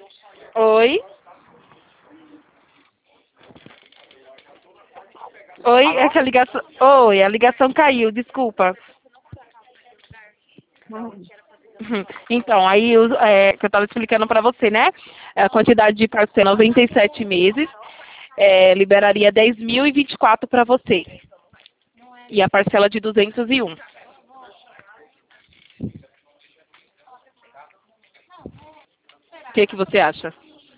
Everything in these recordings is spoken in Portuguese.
Oi? Oi, é Alô? que a ligação. Oi, a ligação caiu, desculpa. Então, aí que eu estava explicando para você, né? A quantidade de parcela 97 meses, liberaria 10.024 para você. E a parcela de 201. O que você acha?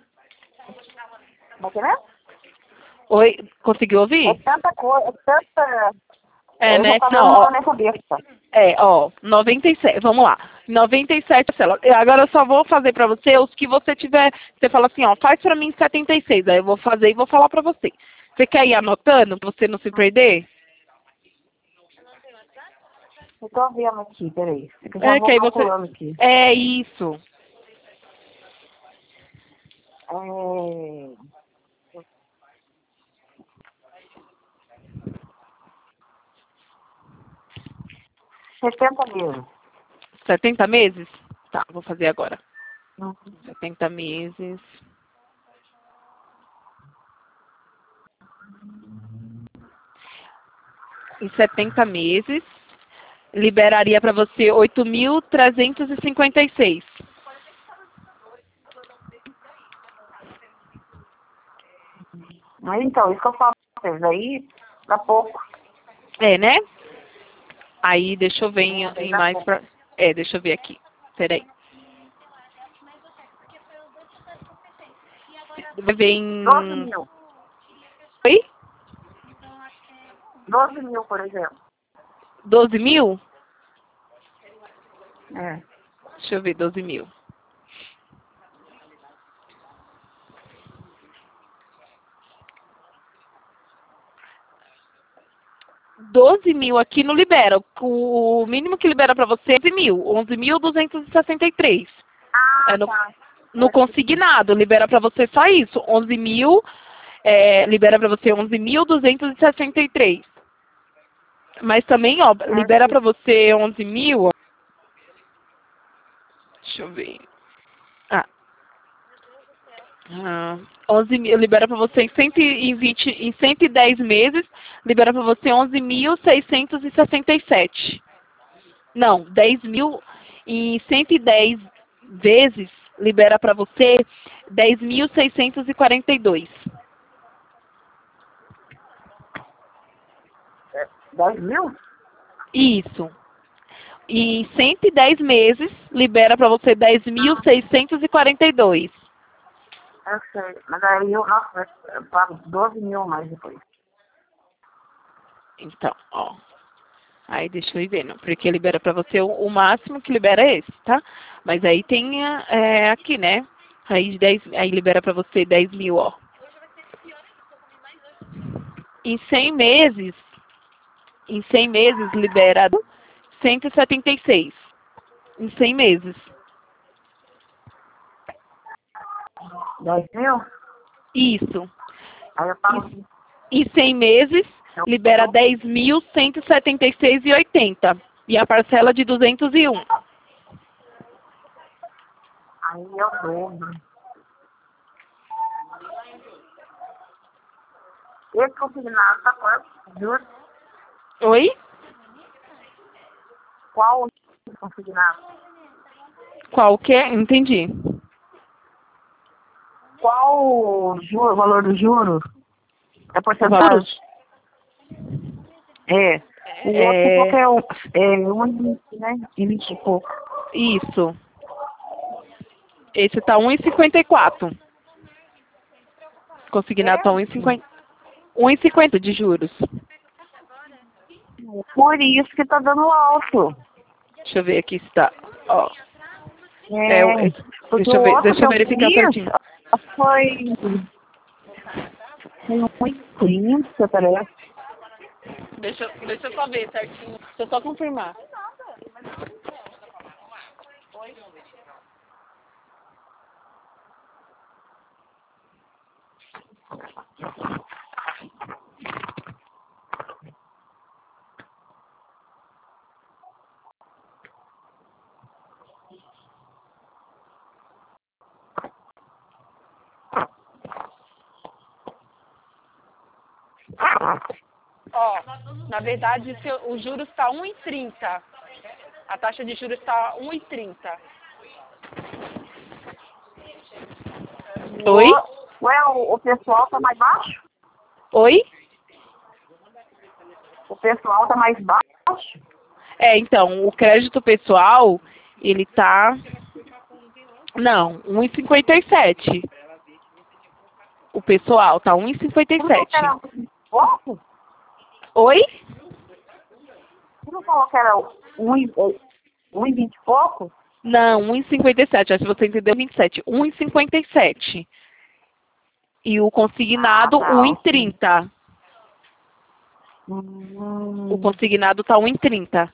Mas, né? Oi, conseguiu É ouvir? tanta coisa, é tanta... É, Eu já né? tá Não, dando ó, na minha cabeça. 97, vamos lá. 97 parcelas. Agora eu só vou fazer pra você os que você tiver. Você fala assim, ó, faz pra mim 76. Aí eu vou fazer e vou falar pra você. Você quer ir anotando pra você não se perder? Eu tô vendo aqui, peraí. Eu já É, que vou aí você. calculando aqui. É isso. É... 70 mil. 70 meses? Tá, vou fazer agora. Uhum. 70 meses. Em 70 meses, liberaria pra você 8.356. Mas então, isso que eu falo pra vocês aí, dá pouco. É, né? Aí, deixa eu ver em Dá mais pouco. pra... deixa eu ver aqui. Peraí. Vai ver 12 em... mil. Oi? 12 mil, por exemplo. 12 mil? É. Deixa eu ver, 12 mil. 12 mil aqui não libera. O mínimo que libera pra você é 11 mil. 11.263. Ah, É tá. no consignado, libera pra você só isso. 11 mil, libera pra você 11.263. Mas também, ó, libera pra você 11 mil, ó. Deixa eu ver. Ah, 11 mil, libera para você em 120, em 110 meses, libera para você 11.667. Não, 10 mil em 110 vezes, libera para você 10.642. 10 mil? Isso. E em 110 meses, libera para você 10.642. Eu sei. Mas aí nossa, eu pago 12 mil mais depois. Então, ó. Aí deixa eu ir vendo, porque libera pra você o máximo que libera é esse, tá? Mas aí tem aqui, né? Aí libera pra você 10 mil, ó. Em 100 meses, libera 176. Em 100 meses. 10 mil? Isso. Aí eu Em, pago. em 100 meses, libera 10.176,80. E a parcela de 201. Aí eu dobro. Esse consignado tá quanto? Juro. Oi? Qual o consignado? Qual que é? Entendi. Qual o valor do juro? É O valor? porcentagem? É. O outro você falou que É, é 1,20, né? E 20 e pouco. isso. Esse tá 1,54. Consignado tá É? 1,50. 1,50 de juros. Por isso que tá dando alto. Deixa eu ver aqui se tá. Ó. É. Porque Deixa eu o ver, outro que deixa eu eu verificar certinho. fiz foi 1,30, parece. Deixa eu só ver certinho. Deixa eu só confirmar. Ó, na verdade, o juros está 1,30. A taxa de juros está 1,30. Oi? Ué, o pessoal tá mais baixo? Oi? O pessoal tá mais baixo? Então, o crédito pessoal, ele tá... Não, 1,57. O pessoal tá Você não falou que 1,57. era pouco? Oi? Você não falou que era 1,20 e pouco? Não, 1,57. Acho que você entendeu 27. 1,57. E o Ah, consignado, tá, ok. 1,30. O consignado tá 1,30.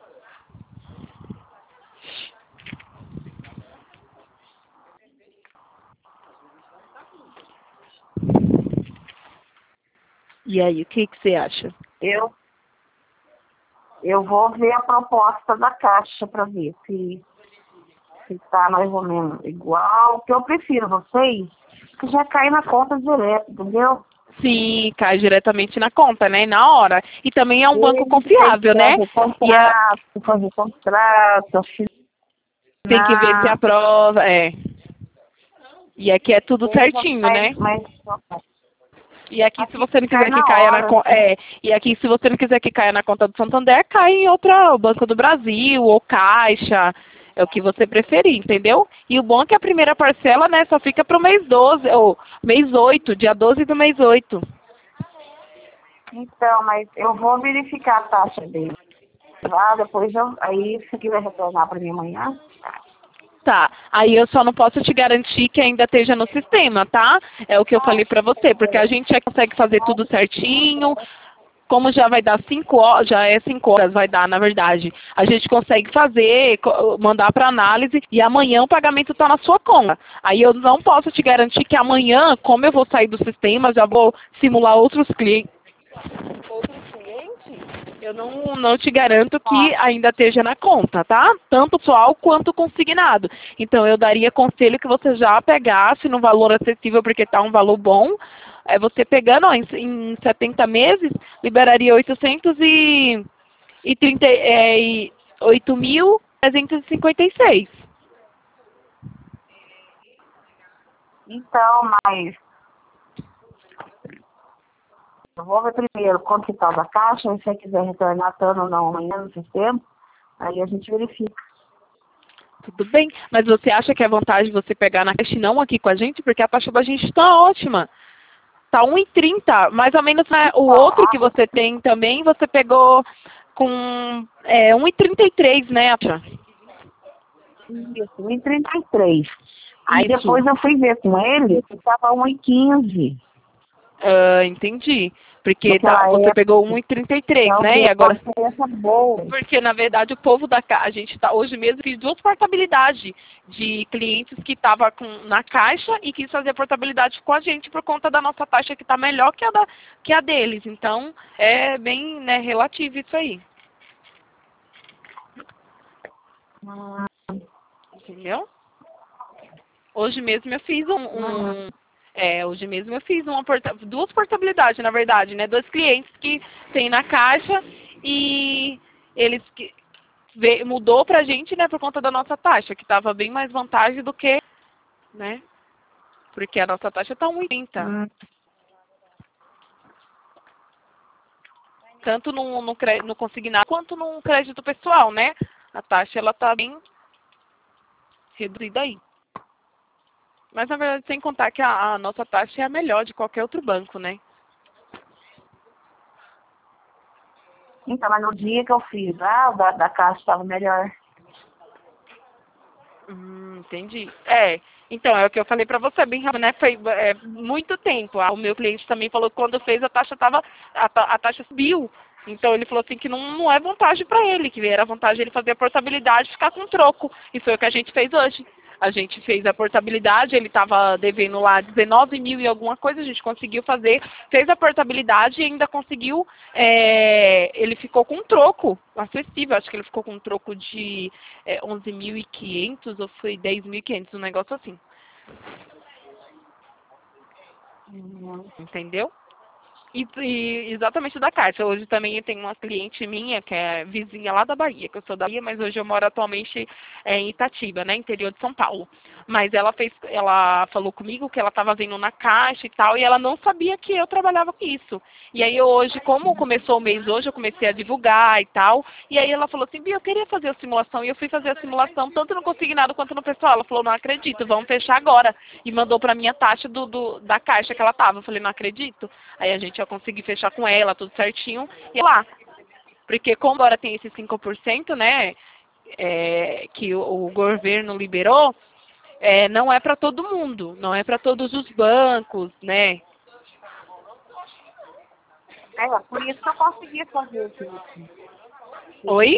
E aí, o que você acha? Eu, eu vou ver a proposta da Caixa para ver se tá mais ou menos igual. O que eu prefiro vocês, que já cai na conta direto, entendeu? Sim, cai diretamente na conta, né? Na hora. E também é um banco Ele tem que confiável, né? E fazer contrato, tem que ver se assinar. aprova, E aqui é tudo Ele já certinho, cai, né? mas E aqui, se aqui você não cai quiser que na caia na hora. conta, e aqui, se você não quiser que caia na conta do Santander, cai em outra, o Banco do Brasil ou Caixa, é o que você preferir, entendeu? E o bom é que a primeira parcela, né, só fica para o mês 12 ou mês 8, dia 12 do mês 8. Então, mas eu vou verificar a taxa dele. Lá, depois aí se quiser retornar para mim amanhã. Tá, aí eu só não posso te garantir que ainda esteja no sistema, tá? É o que eu falei pra você, porque a gente já consegue fazer tudo certinho, como já vai dar 5 horas, já é 5 horas, vai dar, na verdade. A gente consegue fazer, mandar para análise e amanhã o pagamento está na sua conta. Aí eu não posso te garantir que amanhã, como eu vou sair do sistema, já vou simular outros clientes, eu não te garanto que ainda esteja na conta, tá? Tanto pessoal quanto consignado. Então, eu daria conselho que você já pegasse no valor acessível, porque está um valor bom. Você pegando ó, em 70 meses, liberaria 838.356. Então, mas eu vou ver primeiro quanto que tá da Caixa, se você quiser retornar tanto ou não amanhã no sistema, aí a gente verifica. Tudo bem, mas você acha que é vantagem você pegar na Caixa e não aqui com a gente? Porque a taxa da gente está ótima. Tá 1,30, mais ou menos, né? O outro que você tem também, você pegou com 1,33, né, Acha? Isso, 1,33. Aí Isso. depois eu fui ver com ele, que estava 1,15 Ah, entendi. Porque naquela você época. pegou 1,33, Então né? E deu uma agora... diferença boa. Porque, na verdade, o povo da casa, a gente tá hoje mesmo, fiz duas portabilidades de clientes que estavam na Caixa e quis fazer a portabilidade com a gente por conta da nossa taxa que está melhor que a deles. Então, é bem, né, relativo isso aí. Entendeu? Hoje mesmo eu fiz hoje mesmo eu fiz duas portabilidades, na verdade, né? Dois clientes que tem na Caixa e eles mudou pra gente, né, por conta da nossa taxa, que estava bem mais vantagem do que, né? Porque a nossa taxa tá 1,30. Hum, Tanto no consignado quanto no crédito pessoal, né? A taxa ela tá bem reduzida aí. Mas na verdade, sem contar que a nossa taxa é a melhor de qualquer outro banco, né? Então, mas no dia que eu fiz, o da Caixa estava melhor. Entendi. Então, é o que eu falei pra você, bem rápido, né? Foi muito tempo. O meu cliente também falou que quando fez a taxa a taxa subiu. Então ele falou assim que não é vantagem para ele, que era vantagem ele fazer a portabilidade e ficar com troco. E foi o que a gente fez hoje. A gente fez a portabilidade, ele estava devendo lá 19 mil e alguma coisa, a gente conseguiu fazer, fez a portabilidade e ainda conseguiu, ele ficou com um troco acessível, acho que ele ficou com um troco de 11.500 ou foi 10.500, um negócio assim. Entendeu? Exatamente da Caixa. Hoje também tem uma cliente minha, que é vizinha lá da Bahia, que eu sou da Bahia, mas hoje eu moro atualmente em Itatiba, né, interior de São Paulo. Mas ela falou comigo que ela estava vendo na Caixa e tal, e ela não sabia que eu trabalhava com isso. E aí hoje, como começou o mês hoje, eu comecei a divulgar e tal, e aí ela falou assim, Bia, eu queria fazer a simulação, e eu fui fazer a simulação tanto no consignado quanto no pessoal. Ela falou, não acredito, vamos fechar agora. E mandou para mim a taxa da Caixa que ela estava. Eu falei, não acredito. Aí a gente ia conseguir fechar com ela, tudo certinho, e lá. Porque como agora tem esse 5%, né, que o governo liberou, não é para todo mundo, não é para todos os bancos, né? Por isso que eu consegui fazer isso. Oi?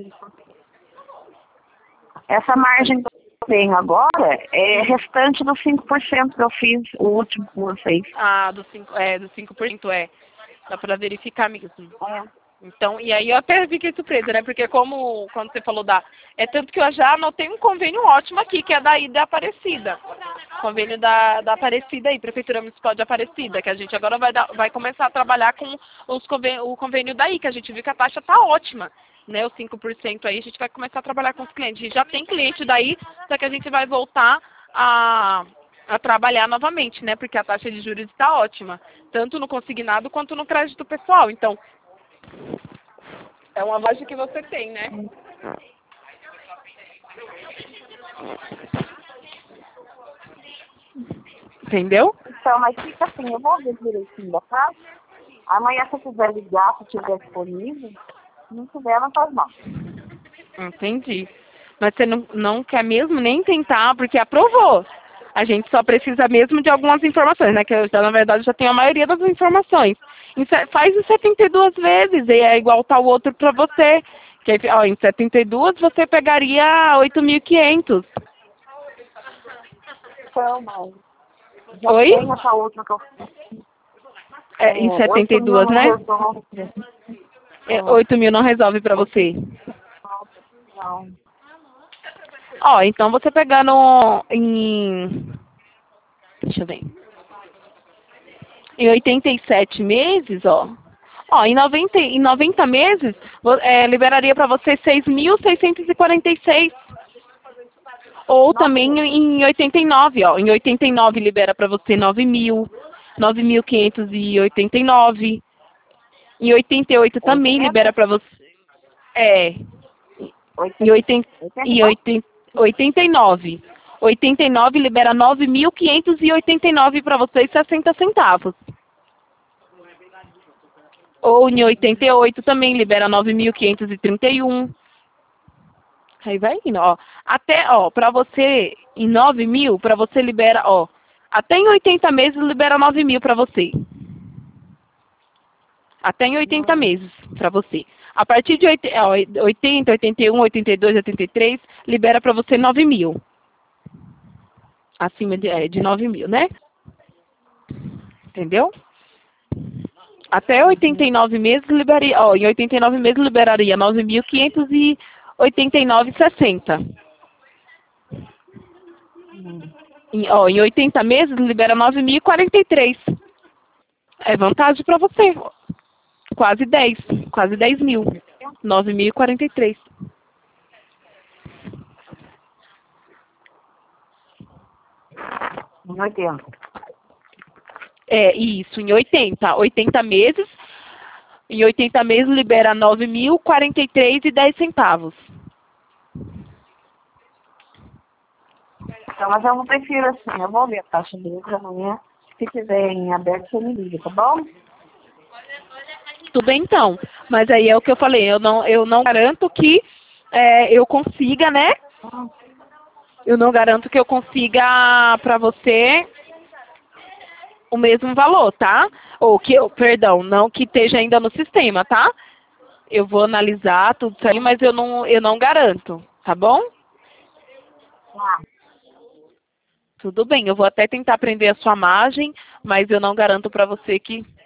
Essa margem que eu tenho agora é restante dos 5% que eu fiz, o último com vocês. Ah, do 5%, dá para verificar mesmo. É. Então, e aí eu até fiquei surpresa, né? Porque quando você falou tanto que eu já anotei um convênio ótimo aqui, que é daí da Aparecida. Convênio da Aparecida aí, Prefeitura Municipal de Aparecida, que a gente agora vai começar a trabalhar com o convênio daí, que a gente viu que a taxa tá ótima, né? Os 5% aí, a gente vai começar a trabalhar com os clientes. A gente já tem cliente daí, só que a gente vai voltar a trabalhar novamente, né? Porque a taxa de juros está ótima, tanto no consignado quanto no crédito pessoal. Então, é uma vantagem que você tem, né? Entendeu? Então, mas fica assim, eu vou ver direitinho da casa. Amanhã, se eu quiser ligar, se estiver disponível, se não tiver, não faz mal. Entendi. Mas você não quer mesmo nem tentar, porque aprovou. A gente só precisa mesmo de algumas informações, né? Que eu já, na verdade, já tenho a maioria das informações. Faz em 72 vezes, e é igual tá o outro para você. Que, ó, em 72 você pegaria 8.500. Então, mas já Oi? tem essa outra que eu fiz. Em 8 mil 72, não né? resolve. 8.000 não resolve para você. Não. Ó, então você pegando deixa eu ver. Em 87 meses, ó, em 90 meses, liberaria para você 6.646. Ou também em 89, ó. Em 89 libera para você 9.000, 9.589. Em 88 também libera para você. Em 89. 89 libera 9.589 para você e 60 centavos. Ou em 88 também libera 9.531. Aí vai indo, ó. Até, ó, para você, em 9.000, para você libera, ó. Até em 80 meses libera 9.000 para você. Até em 80 meses para você. A partir de 80, 81, 82, 83, libera para você 9.000. Acima de 9.000, né? Entendeu? Até 89 meses liberaria, ó, em 89 meses liberaria 9.589,60. Em 80 meses libera 9.043. É vantagem para você. Quase 10 mil. 9.043. Em 80. Isso, em 80 meses. Em 80 meses libera 9.043,10 centavos. Então, mas eu prefiro assim, eu vou ver a taxa deles amanhã. Se tiver em aberto, você me liga, tá bom? Tudo bem, então. Mas aí é o que eu falei, eu não garanto que eu consiga, né? Eu não garanto que eu consiga para você o mesmo valor, tá? Ou perdão, não que esteja ainda no sistema, tá? Eu vou analisar tudo isso aí, mas eu não garanto, tá bom? Tudo bem, eu vou até tentar prender a sua margem, mas eu não garanto para você que